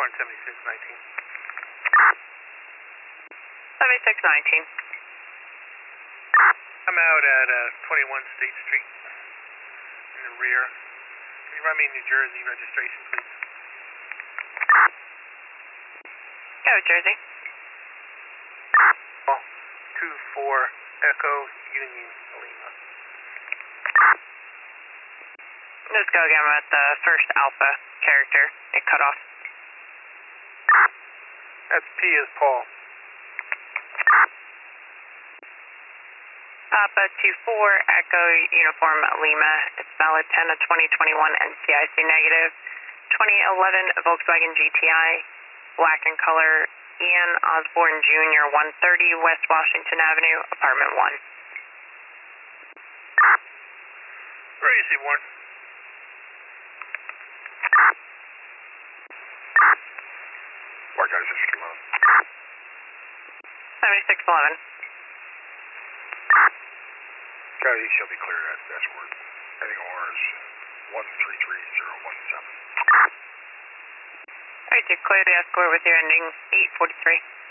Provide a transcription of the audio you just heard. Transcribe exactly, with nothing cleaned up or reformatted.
on seventy-six nineteen. seventy-six nineteen. I'm out at uh, twenty-one State Street in the rear. Can you run me New Jersey registration, please? Go, Jersey. Oh, two four Echo Union Lima. Let's go again with the first Alpha character. It cut off. That's P as Paul. Papa two four Echo Uniform Lima. It's valid ten of twenty twenty-one N C I C negative. twenty eleven Volkswagen G T I, black in color. Ian Osborne Junior one thirty West Washington Avenue, apartment one. Where is he, Warren? Black guy six eleven. seventy-six eleven. Okay, he shall be clear at dashboard. Heading ours, one three three zero one seven. Alright, you clear the escort with your ending eight forty-three.